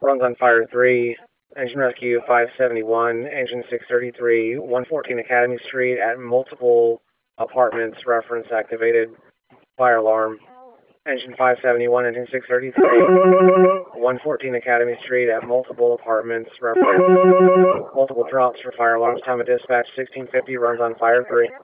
Runs on Fire 3, Engine Rescue 571, Engine 633, 114 Academy Street at multiple apartments, reference activated, fire alarm. Engine 571, Engine 633, 114 Academy Street at multiple apartments, reference multiple drops for fire alarms, time of dispatch 1650, runs on Fire 3.